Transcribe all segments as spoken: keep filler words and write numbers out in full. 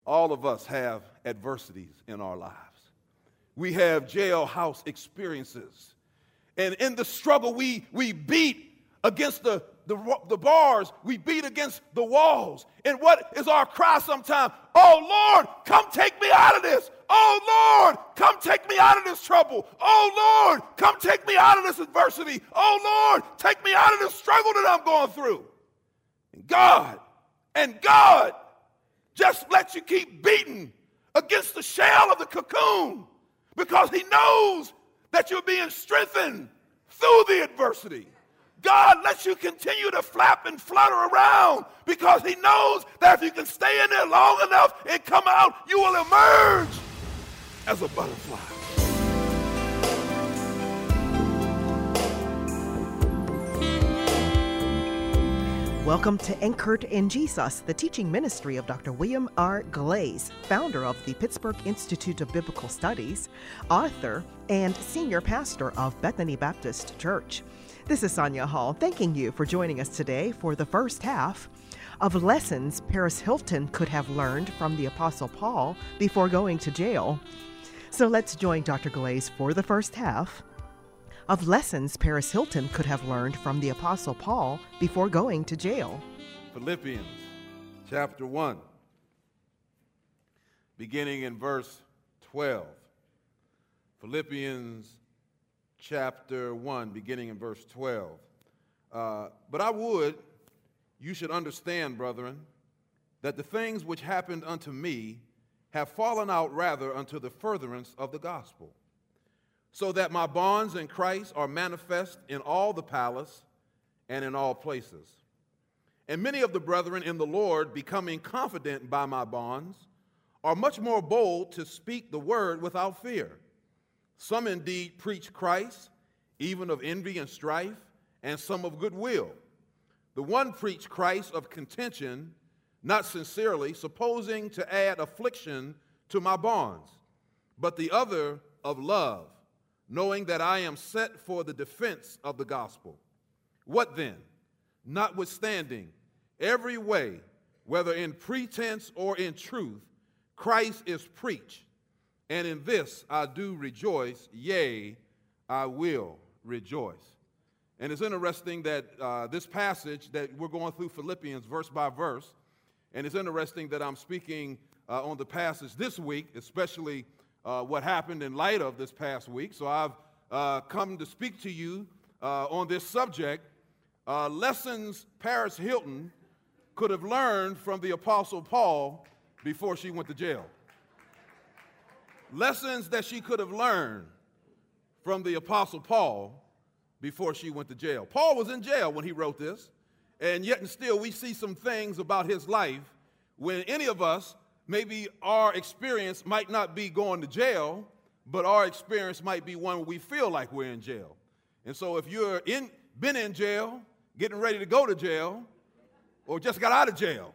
All of us have adversities in our lives. We have jailhouse experiences. And in the struggle, we, we beat against the, the, the bars. We beat against the walls. And what is our cry sometimes? Oh, Lord, come take me out of this. Oh, Lord, come take me out of this trouble. Oh, Lord, come take me out of this adversity. Oh, Lord, take me out of this struggle that I'm going through. And God, and God just lets you keep beating against the shell of the cocoon because he knows that you're being strengthened through the adversity. God lets you continue to flap and flutter around because he knows that if you can stay in there long enough and come out, you will emerge as a butterfly. Welcome to Anchored in Jesus, the teaching ministry of Doctor William R. Glaze, founder of the Pittsburgh Institute of Biblical Studies, author, and senior pastor of Bethany Baptist Church. This is Sonia Hall, thanking you for joining us today for the first half of lessons Paris Hilton could have learned from the Apostle Paul before going to jail. So let's join Doctor Glaze for the first half of lessons Paris Hilton could have learned from the Apostle Paul before going to jail. Philippians chapter one, beginning in verse twelve. Philippians chapter one, beginning in verse twelve. Uh, but I would, you should understand, brethren, that the things which happened unto me have fallen out rather unto the furtherance of the gospel, so that my bonds in Christ are manifest in all the palace and in all places. And many of the brethren in the Lord, becoming confident by my bonds, are much more bold to speak the word without fear. Some indeed preach Christ, even of envy and strife, and some of goodwill. The one preached Christ of contention, not sincerely, supposing to add affliction to my bonds, but the other of love, knowing that I am set for the defense of the gospel. What then? Notwithstanding, every way, whether in pretense or in truth, Christ is preached, and in this I do rejoice, yea, I will rejoice. And it's interesting that uh, this passage that we're going through Philippians verse by verse, and it's interesting that I'm speaking uh, on the passage this week, especially Uh, what happened in light of this past week. So I've uh, come to speak to you uh, on this subject, uh, lessons Paris Hilton could have learned from the Apostle Paul before she went to jail. Lessons that she could have learned from the Apostle Paul before she went to jail. Paul was in jail when he wrote this, and yet and still we see some things about his life when any of us, maybe our experience might not be going to jail, but our experience might be one where we feel like we're in jail. And so if you're in, been in jail, getting ready to go to jail, or just got out of jail,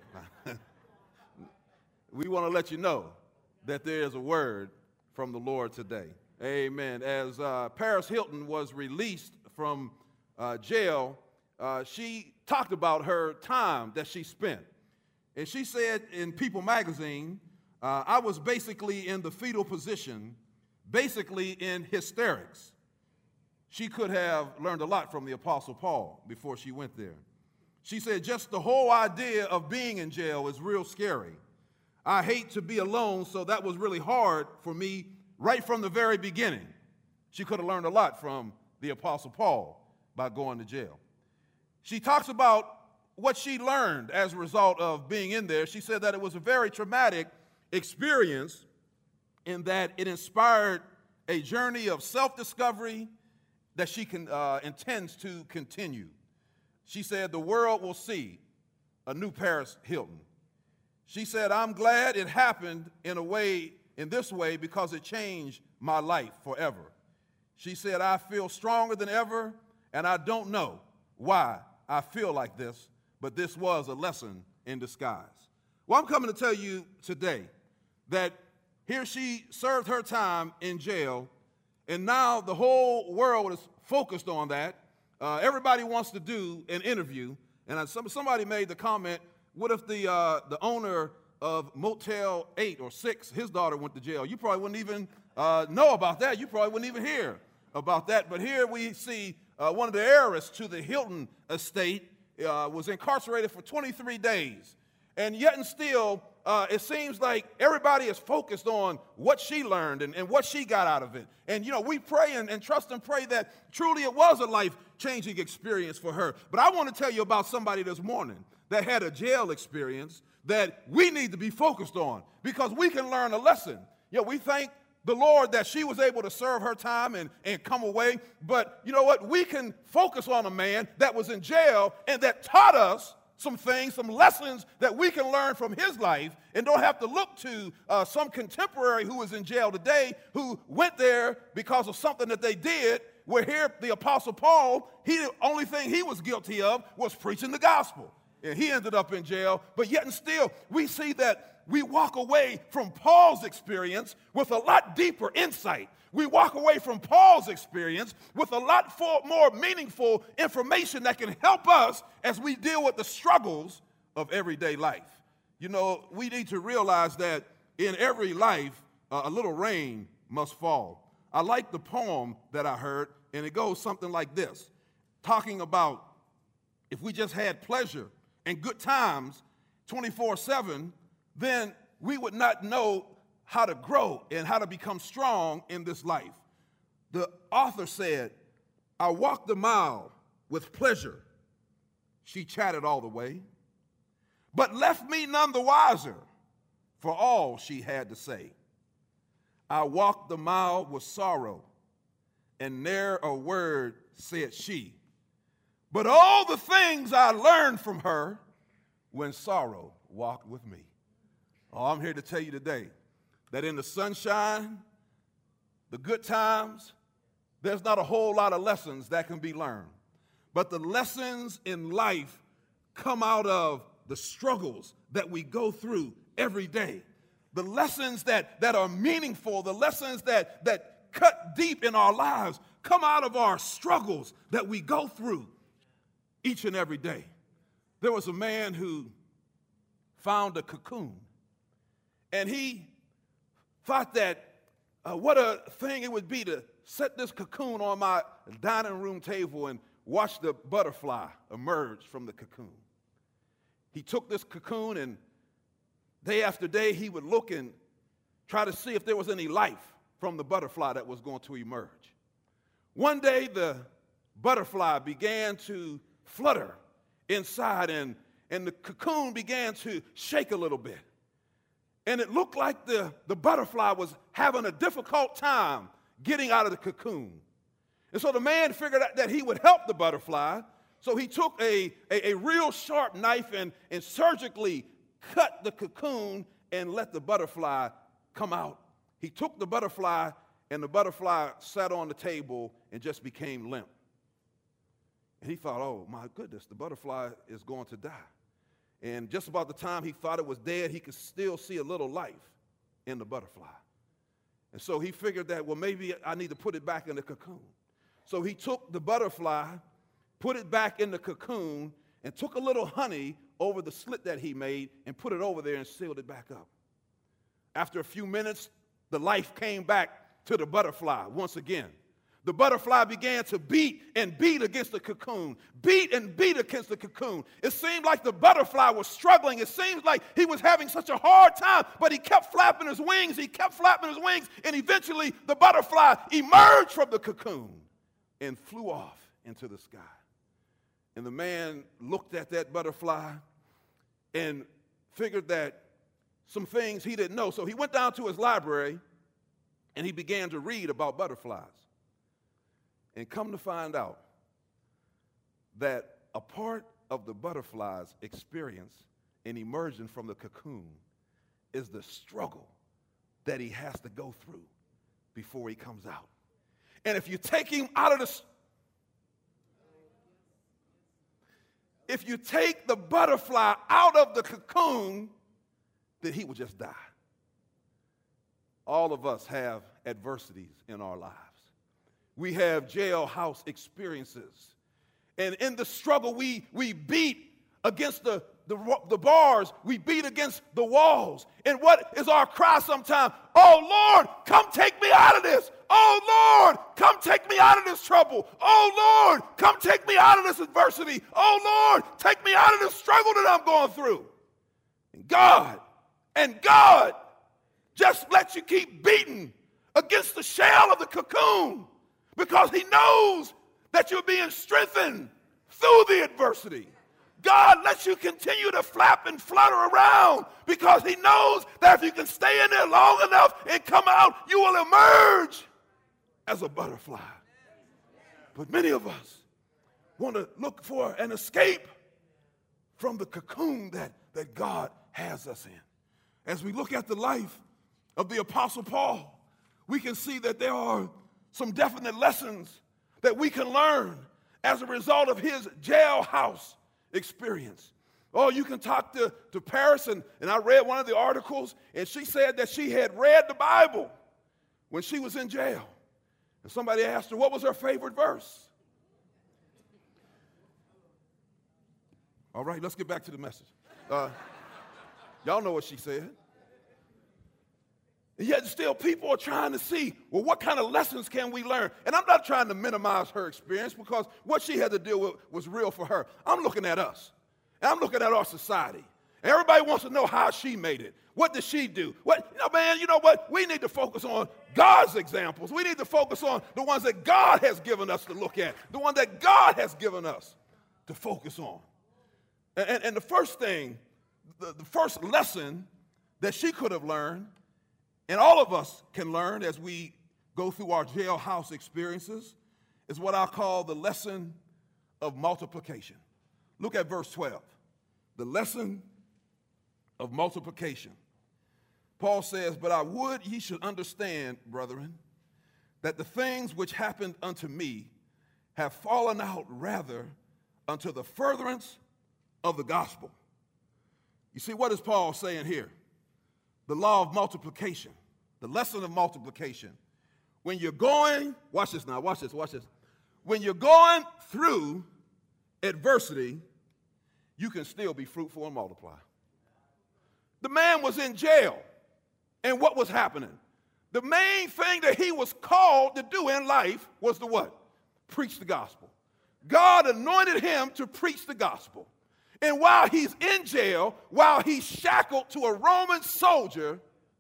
we want to let you know that there is a word from the Lord today. Amen. As uh, Paris Hilton was released from uh, jail, uh, she talked about her time that she spent. And she said in People magazine, uh, I was basically in the fetal position, basically in hysterics. She could have learned a lot from the Apostle Paul before she went there. She said, just the whole idea of being in jail is real scary. I hate to be alone, so that was really hard for me right from the very beginning. She could have learned a lot from the Apostle Paul by going to jail. She talks about what she learned as a result of being in there. She said that it was a very traumatic experience in that it inspired a journey of self-discovery that she can, uh, intends to continue. She said the world will see a new Paris Hilton. She said, I'm glad it happened in a way, in this way, because it changed my life forever. She said, I feel stronger than ever, and I don't know why I feel like this, but this was a lesson in disguise. Well, I'm coming to tell you today that here she served her time in jail, and now the whole world is focused on that. Uh, everybody wants to do an interview, and I, some, somebody made the comment, what if the, uh, the owner of Motel eight or six, his daughter went to jail. You probably wouldn't even uh, know about that. You probably wouldn't even hear about that. But here we see uh, one of the heiress to the Hilton estate uh, was incarcerated for twenty-three days. And yet and still, uh, it seems like everybody is focused on what she learned and, and what she got out of it. And, you know, we pray and, and trust and pray that truly it was a life-changing experience for her. But I want to tell you about somebody this morning that had a jail experience that we need to be focused on because we can learn a lesson. You know, we thank the Lord that she was able to serve her time and, and come away. But you know what? We can focus on a man that was in jail and that taught us some things, some lessons that we can learn from his life and don't have to look to uh, some contemporary who is in jail today who went there because of something that they did, where here the Apostle Paul, he, the only thing he was guilty of was preaching the gospel. And he ended up in jail, but yet and still we see that we walk away from Paul's experience with a lot deeper insight. We walk away from Paul's experience with a lot more meaningful information that can help us as we deal with the struggles of everyday life. You know, we need to realize that in every life, uh, a little rain must fall. I like the poem that I heard, and it goes something like this, talking about if we just had pleasure and good times twenty-four seven, then we would not know how to grow and how to become strong in this life. The author said, I walked a mile with pleasure. She chatted all the way, but left me none the wiser for all she had to say. I walked the mile with sorrow, and ne'er a word said she. But all the things I learned from her when sorrow walked with me. Oh, I'm here to tell you today that in the sunshine, the good times, there's not a whole lot of lessons that can be learned. But the lessons in life come out of the struggles that we go through every day. The lessons that, that are meaningful, the lessons that, that cut deep in our lives come out of our struggles that we go through each and every day. There was a man who found a cocoon, and he thought that uh, what a thing it would be to set this cocoon on my dining room table and watch the butterfly emerge from the cocoon. He took this cocoon, and day after day he would look and try to see if there was any life from the butterfly that was going to emerge. One day the butterfly began to flutter inside, and, and the cocoon began to shake a little bit. And it looked like the, the butterfly was having a difficult time getting out of the cocoon. And so the man figured out that he would help the butterfly. So he took a, a, a real sharp knife and, and surgically cut the cocoon and let the butterfly come out. He took the butterfly, and the butterfly sat on the table and just became limp. And he thought, oh, my goodness, the butterfly is going to die. And just about the time he thought it was dead, he could still see a little life in the butterfly. And so he figured that, well, maybe I need to put it back in the cocoon. So he took the butterfly, put it back in the cocoon, and took a little honey over the slit that he made and put it over there and sealed it back up. After a few minutes, the life came back to the butterfly once again. The butterfly began to beat and beat against the cocoon, beat and beat against the cocoon. It seemed like the butterfly was struggling. It seemed like he was having such a hard time, but he kept flapping his wings. He kept flapping his wings, and eventually the butterfly emerged from the cocoon and flew off into the sky. And the man looked at that butterfly and figured that some things he didn't know. So he went down to his library, and he began to read about butterflies. And come to find out that a part of the butterfly's experience in emerging from the cocoon is the struggle that he has to go through before he comes out. And if you take him out of the, if you take the butterfly out of the cocoon, then he will just die. All of us have adversities in our lives. We have jailhouse experiences. And in the struggle, we, we beat against the, the, the bars, we beat against the walls. And what is our cry sometimes? Oh, Lord, come take me out of this. Oh, Lord, come take me out of this trouble. Oh, Lord, come take me out of this adversity. Oh, Lord, take me out of this struggle that I'm going through. And God, and God just lets you keep beating against the shell of the cocoon because he knows that you're being strengthened through the adversity. God lets you continue to flap and flutter around because he knows that if you can stay in there long enough and come out, you will emerge as a butterfly. But many of us want to look for an escape from the cocoon that, that God has us in. As we look at the life of the Apostle Paul, we can see that there are some definite lessons that we can learn as a result of his jailhouse experience. Oh, you can talk to, to Paris, and, and I read one of the articles, and she said that she had read the Bible when she was in jail. And somebody asked her, what was her favorite verse? All right, let's get back to the message. Uh, y'all know what she said. And yet still people are trying to see, well, what kind of lessons can we learn? And I'm not trying to minimize her experience because what she had to deal with was real for her. I'm looking at us. And I'm looking at our society. And everybody wants to know how she made it. What did she do? What, you know, man, you know what? We need to focus on God's examples. We need to focus on the ones that God has given us to look at, the one that God has given us to focus on. And, and, and the first thing, the, the first lesson that she could have learned, and all of us can learn as we go through our jailhouse experiences, is what I call the lesson of multiplication. Look at verse twelve. The lesson of multiplication. Paul says, but I would ye should understand, brethren, that the things which happened unto me have fallen out rather unto the furtherance of the gospel. You see, what is Paul saying here? The law of multiplication, the lesson of multiplication. When you're going, watch this now, watch this, watch this. When you're going through adversity, you can still be fruitful and multiply. The man was in jail, and what was happening? The main thing that he was called to do in life was to what? Preach the gospel. God anointed him to preach the gospel. And while he's in jail, while he's shackled to a Roman soldier,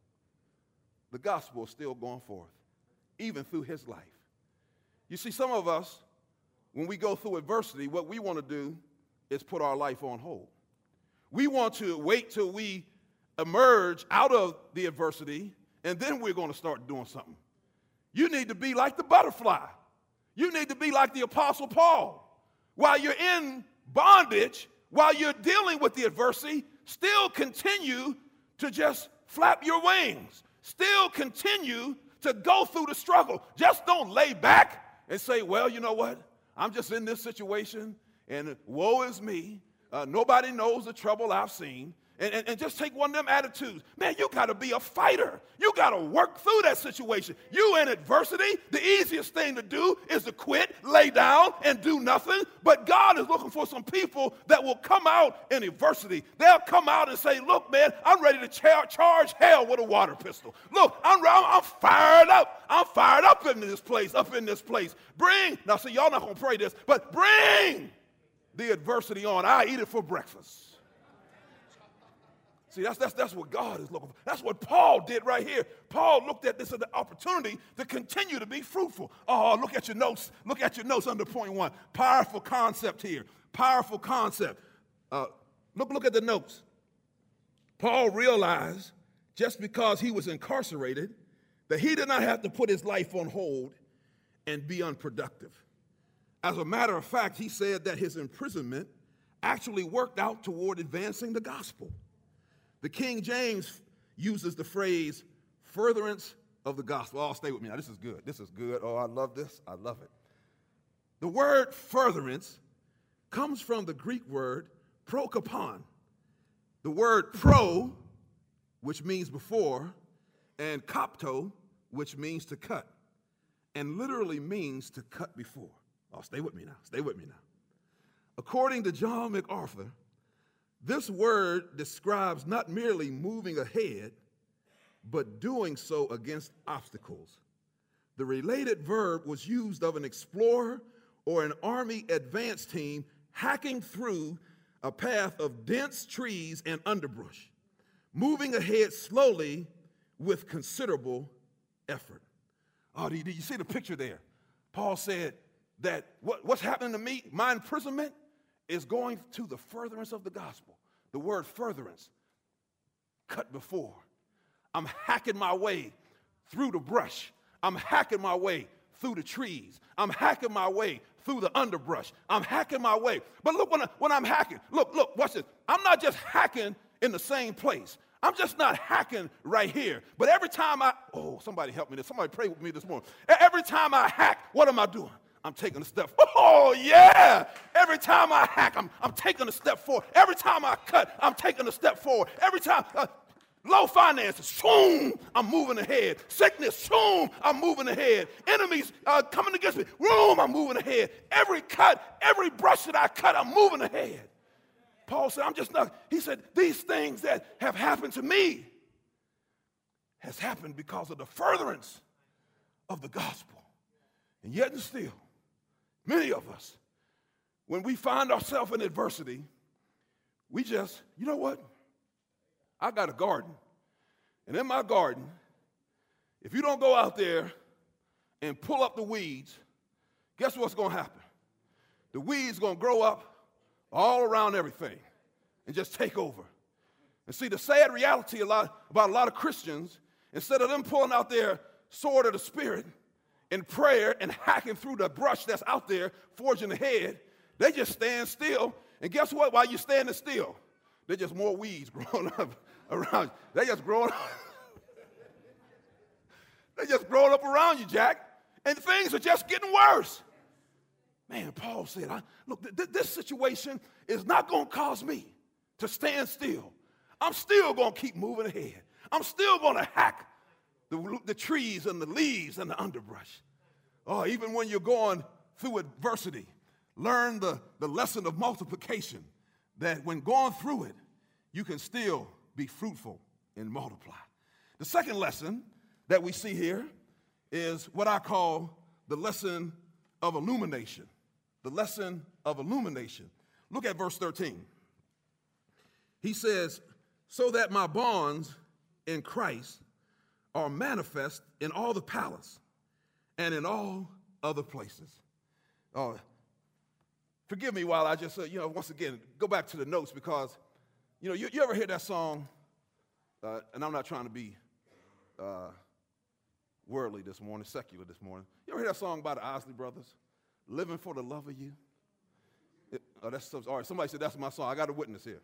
the gospel is still going forth, even through his life. You see, some of us, when we go through adversity, what we want to do is put our life on hold. We want to wait till we emerge out of the adversity, and then we're going to start doing something. You need to be like the butterfly. You need to be like the Apostle Paul. While you're in bondage, while you're dealing with the adversity, still continue to just flap your wings. Still continue to go through the struggle. Just don't lay back and say, well, you know what? I'm just in this situation, and woe is me. Uh, nobody knows the trouble I've seen. And, and, and just take one of them attitudes. Man, you got to be a fighter. You got to work through that situation. You in adversity, the easiest thing to do is to quit, lay down, and do nothing. But God is looking for some people that will come out in adversity. They'll come out and say, look, man, I'm ready to char- charge hell with a water pistol. Look, I'm, I'm, I'm fired up. I'm fired up in this place, up in this place. Bring, now see, y'all not going to pray this, but bring the adversity on. I eat it for breakfast. See, that's, that's, that's what God is looking for. That's what Paul did right here. Paul looked at this as an opportunity to continue to be fruitful. Oh, look at your notes. Look at your notes under point one. Powerful concept here. Powerful concept. Uh, look, look at the notes. Paul realized just because he was incarcerated that he did not have to put his life on hold and be unproductive. As a matter of fact, he said that his imprisonment actually worked out toward advancing the gospel. The King James uses the phrase furtherance of the gospel. Oh, stay with me now. This is good. This is good. Oh, I love this. I love it. The word furtherance comes from the Greek word prokopon. The word pro, which means before, and kopto, which means to cut, and literally means to cut before. Oh, stay with me now. Stay with me now. According to John MacArthur, This word describes not merely moving ahead, but doing so against obstacles. The related verb was used of an explorer or an army advance team hacking through a path of dense trees and underbrush, moving ahead slowly with considerable effort. Oh, did you see the picture there? Paul said that what, what's happening to me, my imprisonment, is going to the furtherance of the gospel. The word furtherance, cut before. I'm hacking my way through the brush. I'm hacking my way through the trees. I'm hacking my way through the underbrush. I'm hacking my way. But look, when, I, when I'm hacking, look, look, watch this. I'm not just hacking in the same place. I'm just not hacking right here. But every time I, oh, somebody help me. Somebody pray with me this morning. Every time I hack, what am I doing? I'm taking a step. Oh, yeah. Every time I hack, I'm, I'm taking a step forward. Every time I cut, I'm taking a step forward. Every time, uh, low finances, soon, I'm moving ahead. Sickness, soon, I'm moving ahead. Enemies uh, coming against me, boom, I'm moving ahead. Every cut, every brush that I cut, I'm moving ahead. Paul said, I'm just not, he said, these things that have happened to me has happened because of the furtherance of the gospel. And yet and still, many of us, when we find ourselves in adversity, we just, you know what? I got a garden. And in my garden, if you don't go out there and pull up the weeds, guess what's going to happen? The weeds going to grow up all around everything and just take over. And see, the sad reality a lot, about a lot of Christians, instead of them pulling out their sword of the Spirit in prayer and hacking through the brush that's out there, forging ahead, they just stand still. And guess what? While you're standing still, there's just more weeds growing up around you. They just growing up. They just growing up around you, Jack. And things are just getting worse. Man, Paul said, I, look, th- th- this situation is not going to cause me to stand still. I'm still going to keep moving ahead. I'm still going to hack the, the trees and the leaves and the underbrush. Oh, even when you're going through adversity, learn the, the lesson of multiplication, that when going through it, you can still be fruitful and multiply. The second lesson that we see here is what I call the lesson of illumination. The lesson of illumination. Look at verse thirteen. He says, so that my bonds in Christ are manifest in all the palace and in all other places. Oh, forgive me while I just, uh, you know, once again, go back to the notes because, you know, you, you ever hear that song, uh, and I'm not trying to be uh, worldly this morning, secular this morning. You ever hear that song by the Isley Brothers? Living for the love of you. It, oh, that's all right. Somebody said that's my song. I got a witness here.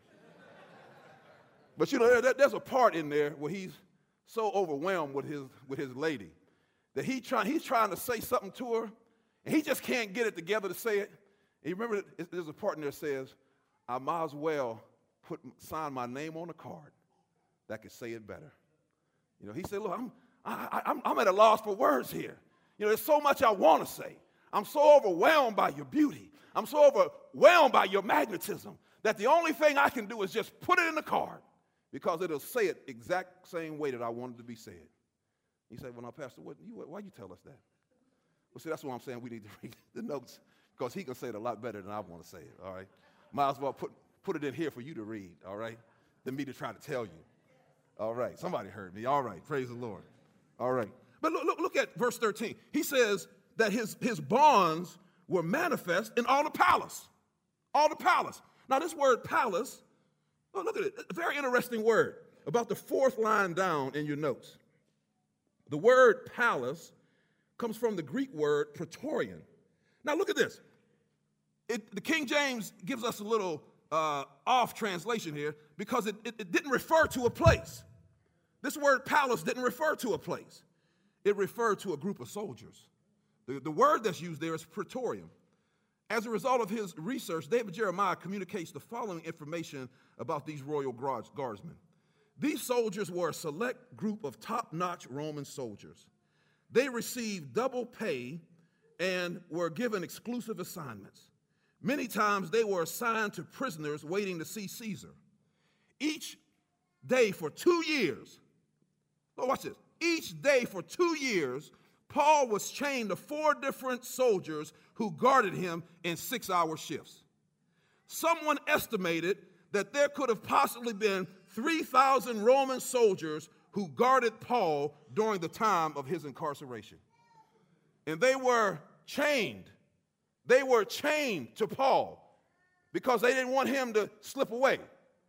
But you know, there, there's a part in there where he's so overwhelmed with his with his lady that he try, he's trying to say something to her, and he just can't get it together to say it. And you remember, there's a part in there that says, "I might as well put sign my name on a card that could say it better." You know, he said, "Look, I'm I, I, I'm at a loss for words here. You know, there's so much I want to say. I'm so overwhelmed by your beauty. I'm so overwhelmed by your magnetism that the only thing I can do is just put it in the card because it'll say it exact same way that I wanted it to be said." He said, "Well, now, Pastor, what, you, why you tell us that?" Well, see, that's what I'm saying. We need to read the notes because he can say it a lot better than I want to say it, all right? Might as well put, put it in here for you to read, all right, than me to try to tell you. All right, somebody heard me. All right, praise the Lord. All right. But look, look, look at verse thirteen. He says that his, his bonds were manifest in all the palace. All the palace. Now, this word palace, oh, look at it. A very interesting word. About the fourth line down in your notes. The word palace comes from the Greek word praetorian. Now, look at this. It, the King James gives us a little uh, off translation here because it, it, it didn't refer to a place. This word palace didn't refer to a place. It referred to a group of soldiers. The, the word that's used there is praetorium. As a result of his research, David Jeremiah communicates the following information about these royal guards, guardsmen. These soldiers were a select group of top-notch Roman soldiers. They received double pay and were given exclusive assignments. Many times they were assigned to prisoners waiting to see Caesar. Each day for two years, oh, watch this. Each day for two years, Paul was chained to four different soldiers who guarded him in six-hour shifts. Someone estimated that there could have possibly been three thousand Roman soldiers who guarded Paul during the time of his incarceration. And they were chained. They were chained to Paul because they didn't want him to slip away.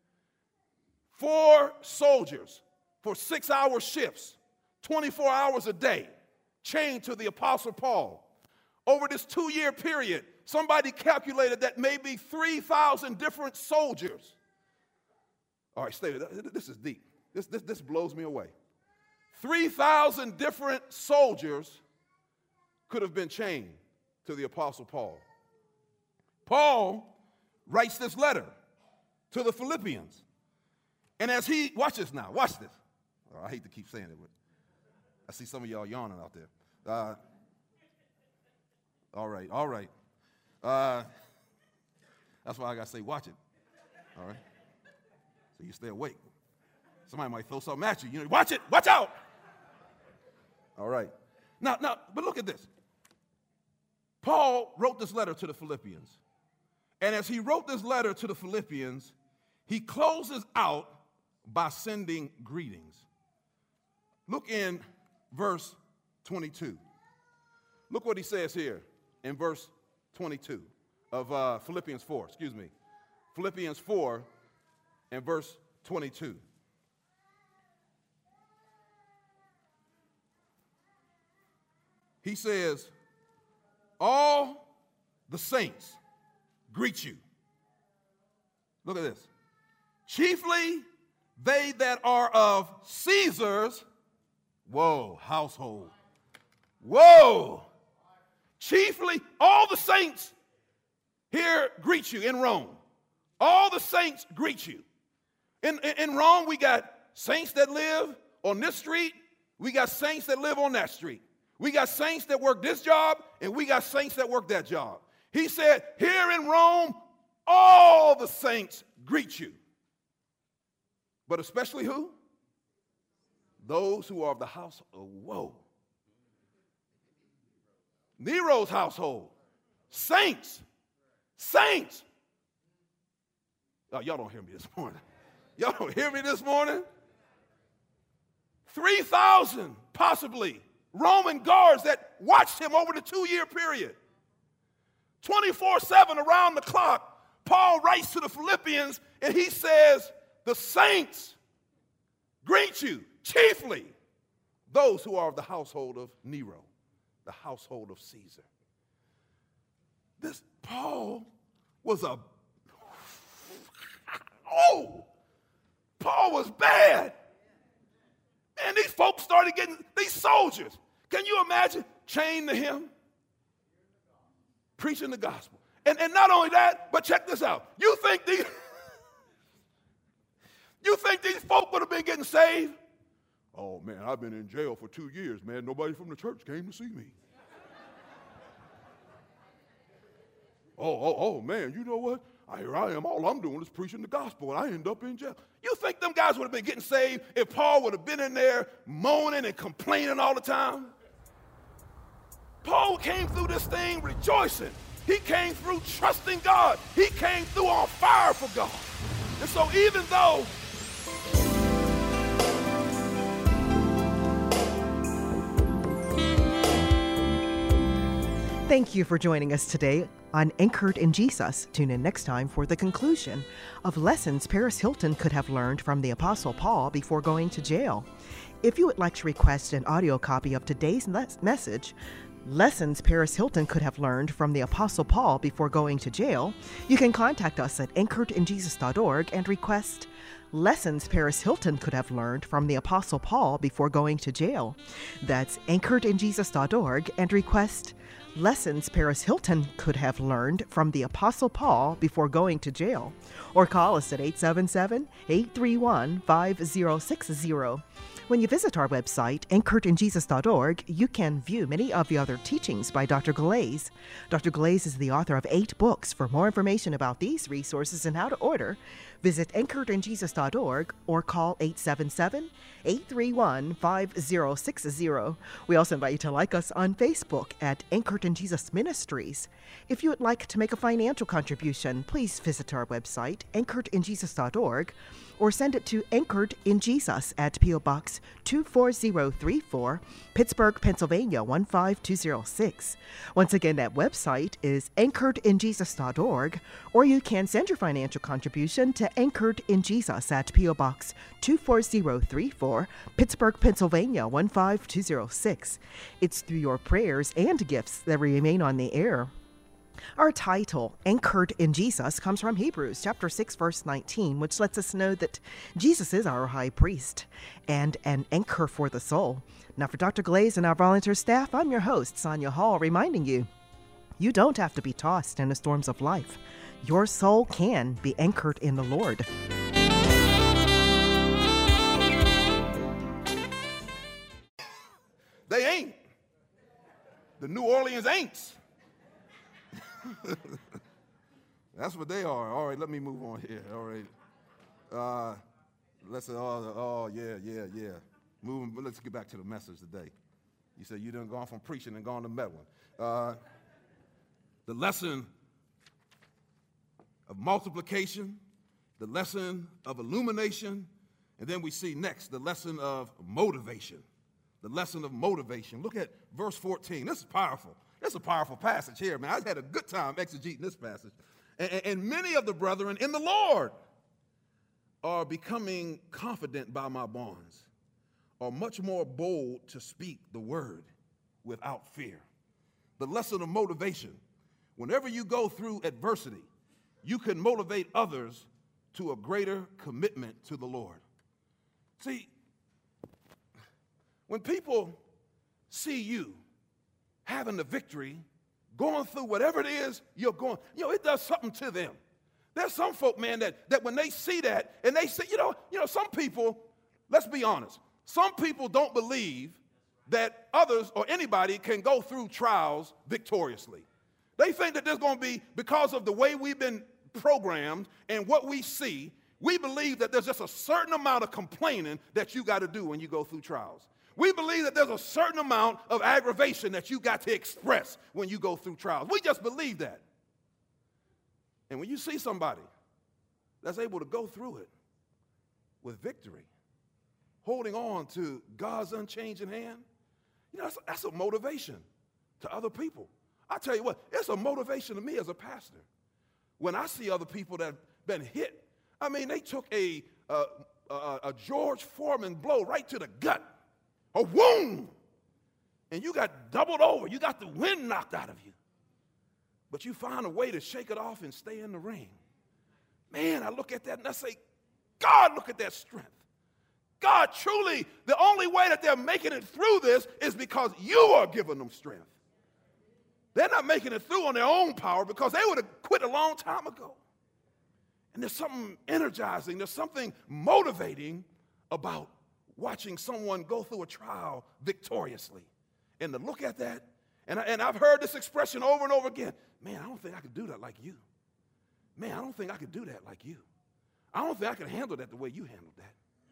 Four soldiers for six-hour shifts, twenty-four hours a day, chained to the Apostle Paul. Over this two-year period, somebody calculated that maybe three thousand different soldiers. All right, stay there. This is deep. This, this, this blows me away. three thousand different soldiers could have been chained to the Apostle Paul. Paul writes this letter to the Philippians. And as he, watch this now, watch this. Oh, I hate to keep saying it, but I see some of y'all yawning out there. Uh, all right, all right. Uh, that's why I got to say watch it. All right? So you stay awake. Somebody might throw something at you. You know, watch it, watch out. All right. Now, now, but look at this. Paul wrote this letter to the Philippians. And as he wrote this letter to the Philippians, he closes out by sending greetings. Look in verse twenty-two. Look what he says here in verse twenty-two of uh, Philippians four, excuse me. Philippians four and verse twenty-two. He says, all the saints greet you. Look at this. Chiefly they that are of Caesar's, whoa, household. Whoa. Chiefly all the saints here greet you in Rome. All the saints greet you. In, in, in Rome, we got saints that live on this street. We got saints that live on that street. We got saints that work this job, and we got saints that work that job. He said, here in Rome, all the saints greet you. But especially who? Those who are of the house of, whoa. Nero's household. Saints. Saints. Oh, y'all don't hear me this morning. Y'all don't hear me this morning? three thousand, possibly, Roman guards that watched him over the two-year period. twenty-four seven around the clock, Paul writes to the Philippians, and he says, the saints greet you, chiefly those who are of the household of Nero, the household of Caesar. This Paul was a, oh, Paul was bad. And these folks started getting, these soldiers, can you imagine, chained to him, preaching the gospel. And, and not only that, but check this out. You think these, you think these folk would have been getting saved? Oh, man, I've been in jail for two years, man. Nobody from the church came to see me. oh, oh, oh, man, you know what? I, here I am. All I'm doing is preaching the gospel, and I end up in jail. You think them guys would have been getting saved if Paul would have been in there moaning and complaining all the time? Paul came through this thing rejoicing. He came through trusting God. He came through on fire for God. And so even though Thank you for joining us today on Anchored in Jesus. Tune in next time for the conclusion of lessons Paris Hilton could have learned from the Apostle Paul before going to jail. If you would like to request an audio copy of today's message, Lessons Paris Hilton could have learned from the Apostle Paul before going to jail, you can contact us at anchored in jesus dot org and request Lessons Paris Hilton could have learned from the Apostle Paul before going to jail. That's anchored in jesus dot org and request Lessons Paris Hilton could have learned from the Apostle Paul before going to jail. Or call us at eight seven seven, eight three one, five zero six zero. When you visit our website, anchored in jesus dot org, you can view many of the other teachings by Doctor Glaze. Doctor Glaze is the author of eight books. For more information about these resources and how to order, Visit anchored in jesus dot org or call eight seven seven, eight three one, five zero six zero. We also invite you to like us on Facebook at Anchored in Jesus Ministries. If you would like to make a financial contribution, please visit our website, anchored in jesus dot org, or send it to Anchored in Jesus at P O. Box two four zero three four, Pittsburgh, Pennsylvania one five two zero six. Once again, that website is anchored in jesus dot org, or you can send your financial contribution to Anchored in Jesus at P O. Box two four zero three four, Pittsburgh, Pennsylvania one five two zero six. It's through your prayers and gifts that we remain on the air. Our title, Anchored in Jesus, comes from Hebrews chapter six, verse nineteen, which lets us know that Jesus is our high priest and an anchor for the soul. Now, for Doctor Glaze and our volunteer staff, I'm your host, Sonia Hall, reminding you, you don't have to be tossed in the storms of life. Your soul can be anchored in the Lord. They ain't. The New Orleans ain'ts. That's what they are. All right, let me move on here. All right. Uh, let's say, oh, oh, yeah, yeah, yeah. Moving, but let's get back to the message today. You said you done gone from preaching and gone to meddling. Uh, the lesson of multiplication, the lesson of illumination, and then we see next the lesson of motivation. The lesson of motivation. Look at verse fourteen. This is powerful. This is a powerful passage here, man. I had a good time exegeting this passage. And, and many of the brethren in the Lord are becoming confident by my bonds, are much more bold to speak the word without fear. The lesson of motivation. Whenever you go through adversity, you can motivate others to a greater commitment to the Lord. See, when people see you having the victory, going through whatever it is you're going, you know, it does something to them. There's some folk, man, that, that when they see that and they say, you know, you know, some people, let's be honest, some people don't believe that others or anybody can go through trials victoriously. They think that there's going to be, because of the way we've been programmed and what we see, we believe that there's just a certain amount of complaining that you got to do when you go through trials. We believe that there's a certain amount of aggravation that you got to express when you go through trials. We just believe that. And when you see somebody that's able to go through it with victory, holding on to God's unchanging hand, you know, that's, that's a motivation to other people. I tell you what, it's a motivation to me as a pastor. When I see other people that have been hit, I mean, they took a, a, a, a George Foreman blow right to the gut. A wound, and you got doubled over. You got the wind knocked out of you. But you find a way to shake it off and stay in the ring. Man, I look at that and I say, God, look at that strength. God, truly, the only way that they're making it through this is because you are giving them strength. They're not making it through on their own power because they would have quit a long time ago. And there's something energizing, there's something motivating about watching someone go through a trial victoriously. And to look at that, and, I, and I've heard this expression over and over again, man, I don't think I could do that like you. Man, I don't think I could do that like you. I don't think I could handle that the way you handled that.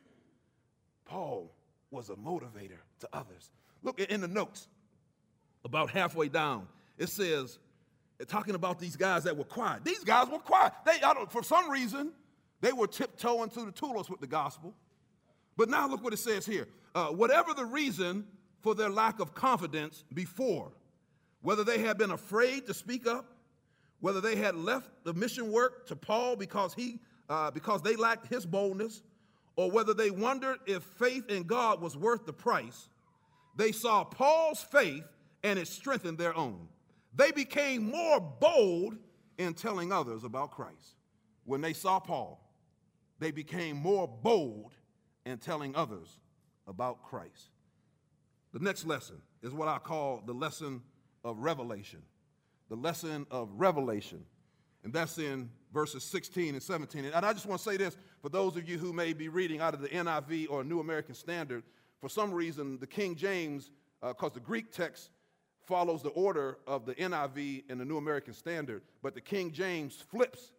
Paul was a motivator to others. Look in the notes, about halfway down, it says, talking about these guys that were quiet. These guys were quiet. They, I don't, for some reason, they were tiptoeing through the tulips with the gospel. But now look what it says here. Uh, whatever the reason for their lack of confidence before, whether they had been afraid to speak up, whether they had left the mission work to Paul because he, uh, because they lacked his boldness, or whether they wondered if faith in God was worth the price, they saw Paul's faith and it strengthened their own. They became more bold in telling others about Christ. When they saw Paul, they became more bold in telling others about Christ. The next lesson is what I call the lesson of revelation. The lesson of revelation. And that's in verses sixteen and seventeen. And I just want to say this, for those of you who may be reading out of the N I V or New American Standard, for some reason the King James, because uh, the Greek text follows the order of the N I V and the New American Standard, but the King James flips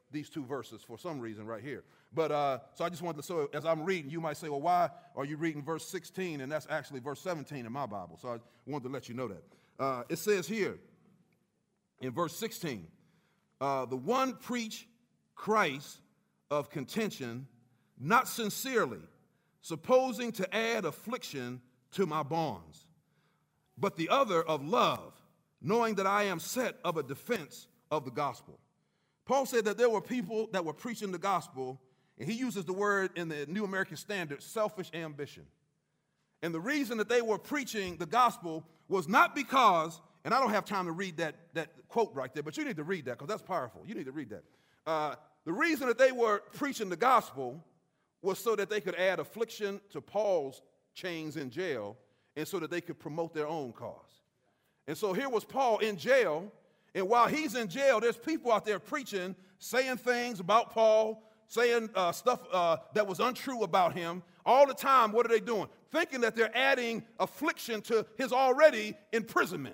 these two verses for some reason right here. But uh, so I just wanted to, so as I'm reading, you might say, well, why are you reading verse sixteen? And that's actually verse seventeen in my Bible. So I wanted to let you know that. Uh, it says here in verse sixteen, uh, the one preach Christ of contention, not sincerely, supposing to add affliction to my bonds, but the other of love, knowing that I am set of a defense of the gospel. Paul said that there were people that were preaching the gospel, and he uses the word in the New American Standard, selfish ambition. And the reason that they were preaching the gospel was not because, and I don't have time to read that, that quote right there, but you need to read that because that's powerful. You need to read that. Uh, the reason that they were preaching the gospel was so that they could add affliction to Paul's chains in jail and so that they could promote their own cause. And so here was Paul in jail, and while he's in jail, there's people out there preaching, saying things about Paul, saying uh, stuff uh, that was untrue about him. All the time, what are they doing? Thinking that they're adding affliction to his already imprisonment.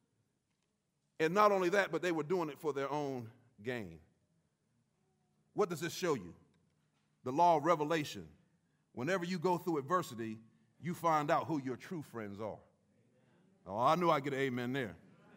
And not only that, but they were doing it for their own gain. What does this show you? The law of revelation. Whenever you go through adversity, you find out who your true friends are. Oh, I knew I'd get an amen there.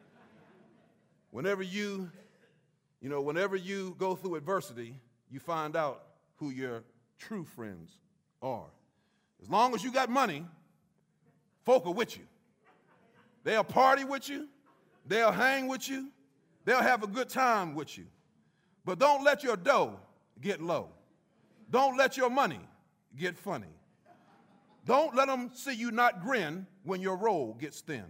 Whenever you, you know, whenever you go through adversity, you find out who your true friends are. As long as you got money, folk are with you. They'll party with you. They'll hang with you. They'll have a good time with you. But don't let your dough get low. Don't let your money get funny. Don't let them see you not grin when your roll gets thin.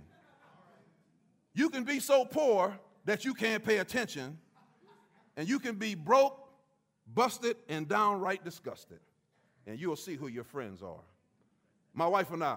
You can be so poor that you can't pay attention, and you can be broke, busted, and downright disgusted, and you'll see who your friends are. My wife and I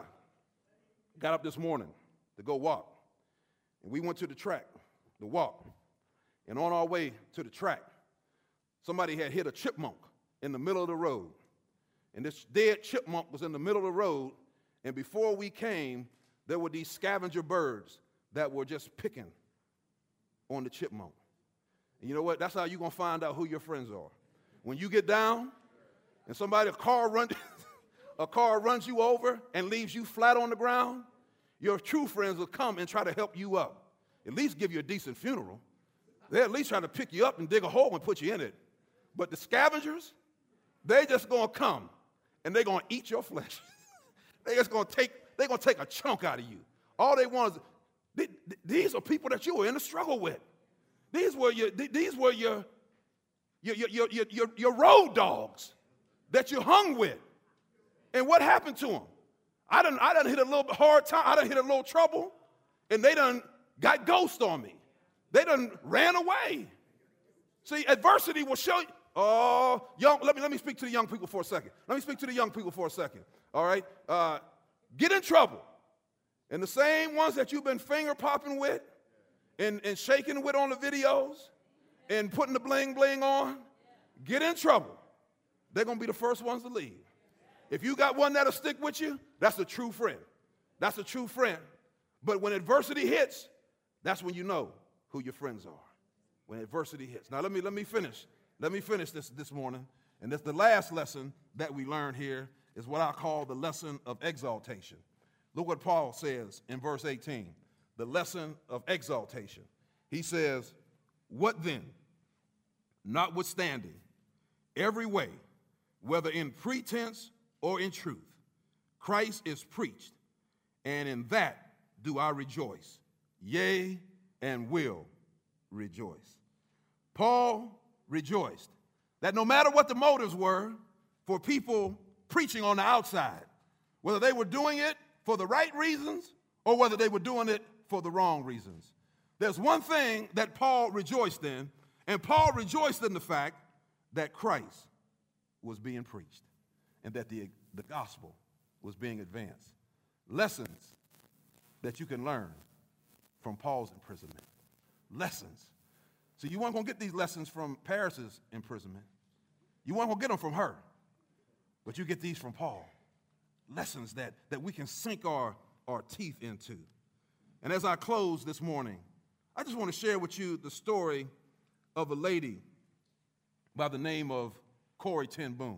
got up this morning to go walk, and we went to the track to walk, and on our way to the track, somebody had hit a chipmunk in the middle of the road, and this dead chipmunk was in the middle of the road, and before we came, there were these scavenger birds that were just picking on the chipmunk. And you know what? That's how you're going to find out who your friends are. When you get down and somebody, a car, run, a car runs you over and leaves you flat on the ground, your true friends will come and try to help you up. At least give you a decent funeral. They'll at least try to pick you up and dig a hole and put you in it. But the scavengers, they just going to come and they're going to eat your flesh. They're just going to take, they're going to take a chunk out of you. All they want is, these are people that you were in a struggle with. These were your, these were your, your, your, your, your, your road dogs that you hung with. And what happened to them? I done, I done hit a little hard time. I done hit a little trouble, and they done got ghost on me. They done ran away. See, adversity will show you. Oh, young, let me, let me speak to the young people for a second. Let me speak to the young people for a second, all right? Uh, get in trouble. And the same ones that you've been finger popping with and, and shaking with on the videos and putting the bling bling on, get in trouble. They're going to be the first ones to leave. If you got one that'll stick with you, that's a true friend. That's a true friend. But when adversity hits, that's when you know who your friends are. When adversity hits. Now let me let me finish. Let me finish this this morning. And this the last lesson that we learn here is what I call the lesson of exaltation. Look what Paul says in verse eighteen, the lesson of exaltation. He says, "What then? Notwithstanding, every way, whether in pretense or in truth, Christ is preached, and in that do I rejoice, yea, and will rejoice." Paul rejoiced that no matter what the motives were for people preaching on the outside, whether they were doing it for the right reasons or whether they were doing it for the wrong reasons, there's one thing that Paul rejoiced in, and Paul rejoiced in the fact that Christ was being preached and that the, the gospel was being advanced. Lessons that you can learn from Paul's imprisonment. Lessons. So you weren't going to get these lessons from Paris's imprisonment. You weren't going to get them from her. But you get these from Paul. Lessons that, that we can sink our, our teeth into. And as I close this morning, I just want to share with you the story of a lady by the name of Corrie ten Boom.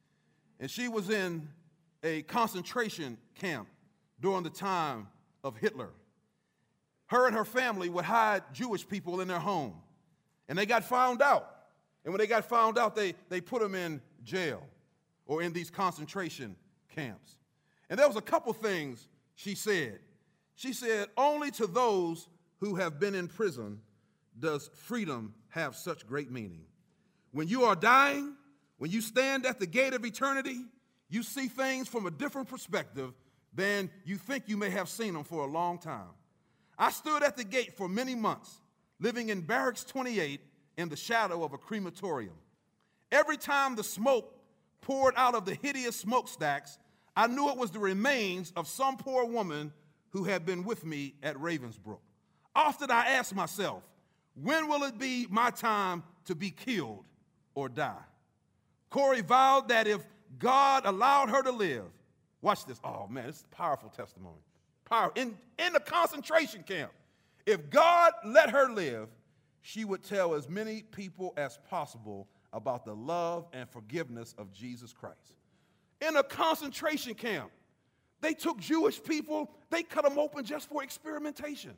And she was in a concentration camp during the time of Hitler. Her and her family would hide Jewish people in their home. And they got found out. And when they got found out, they, they put them in jail or in these concentration camps. And there was a couple things she said. She said, only to those who have been in prison does freedom have such great meaning. When you are dying, when you stand at the gate of eternity, you see things from a different perspective than you think you may have seen them for a long time. I stood at the gate for many months, living in Barracks twenty-eight in the shadow of a crematorium. Every time the smoke poured out of the hideous smokestacks, I knew it was the remains of some poor woman who had been with me at Ravensbrück. Often I asked myself, when will it be my time to be killed or die? Corrie vowed that if God allowed her to live, watch this, oh man, this is a powerful testimony. Power. In, in the concentration camp, if God let her live, she would tell as many people as possible about the love and forgiveness of Jesus Christ. In a concentration camp, they took Jewish people, they cut them open just for experimentation.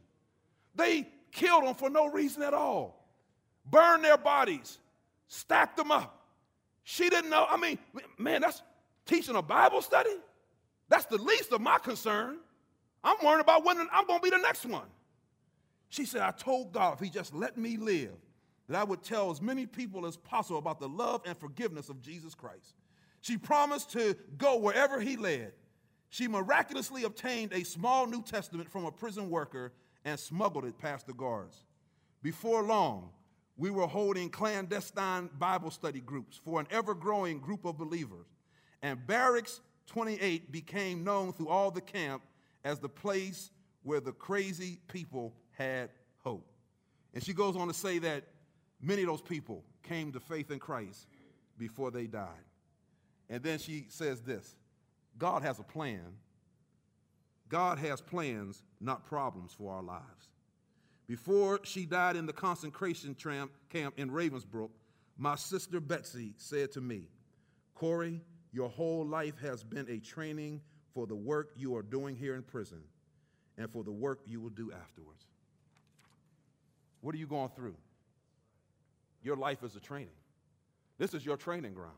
They killed them for no reason at all, burned their bodies, stacked them up. She didn't know, I mean, man, that's teaching a Bible study? That's the least of my concern. I'm worried about when I'm going to be the next one. She said, I told God if he just let me live, that I would tell as many people as possible about the love and forgiveness of Jesus Christ. She promised to go wherever he led. She miraculously obtained a small New Testament from a prison worker and smuggled it past the guards. Before long, we were holding clandestine Bible study groups for an ever-growing group of believers. And Barracks twenty-eight became known through all the camp as the place where the crazy people had hope. And she goes on to say that many of those people came to faith in Christ before they died. And then she says this, God has a plan. God has plans, not problems for our lives. Before she died in the concentration camp in Ravensbrück, my sister Betsy said to me, Corrie, your whole life has been a training for the work you are doing here in prison and for the work you will do afterwards. What are you going through? Your life is a training. This is your training ground.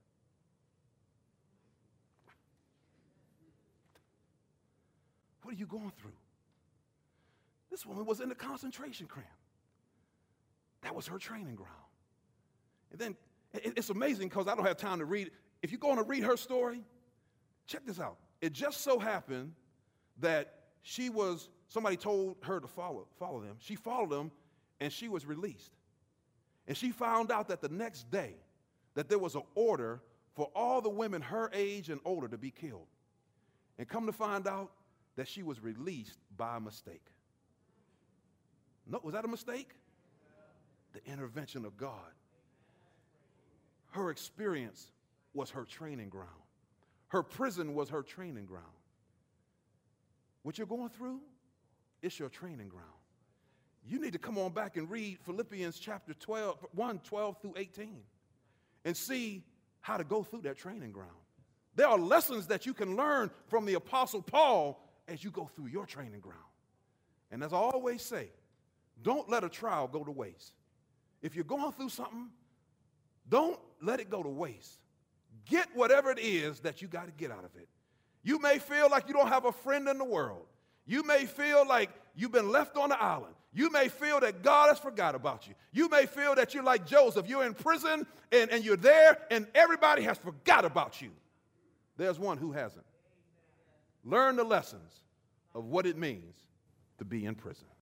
What are you going through? This woman was in the concentration camp. That was her training ground. And then it's amazing because I don't have time to read. If you're going to read her story, check this out. It just so happened that she was, somebody told her to follow, follow them. She followed them and she was released. And she found out that the next day that there was an order for all the women her age and older to be killed. And come to find out that she was released by a mistake. No, was that a mistake? The intervention of God. Her experience was her training ground. Her prison was her training ground. What you're going through, it's your training ground. You need to come on back and read Philippians chapter twelve, one, twelve through eighteen, and see how to go through that training ground. There are lessons that you can learn from the Apostle Paul as you go through your training ground. And as I always say, don't let a trial go to waste. If you're going through something, don't let it go to waste. Get whatever it is that you got to get out of it. You may feel like you don't have a friend in the world. You may feel like you've been left on the island. You may feel that God has forgot about you. You may feel that you're like Joseph. You're in prison and, and you're there and everybody has forgot about you. There's one who hasn't. Learn the lessons of what it means to be in prison.